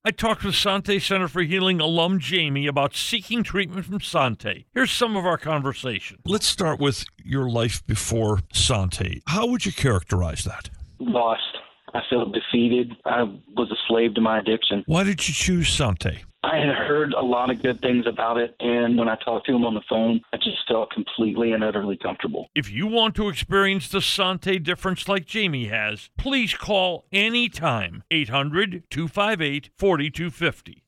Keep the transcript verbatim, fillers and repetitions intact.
I talked with Sante Center for Healing alum Jamie about seeking treatment from Sante. Here's some of our conversation. Let's start with your life before Sante. How would you characterize that? Lost. I felt defeated. I was a slave to my addiction. Why did you choose Sante? I had heard a lot of good things about it, and when I talked to him on the phone, I just felt completely and utterly comfortable. If you want to experience the Sante difference like Jamie has, please call anytime, eight hundred, two five eight, four two five zero.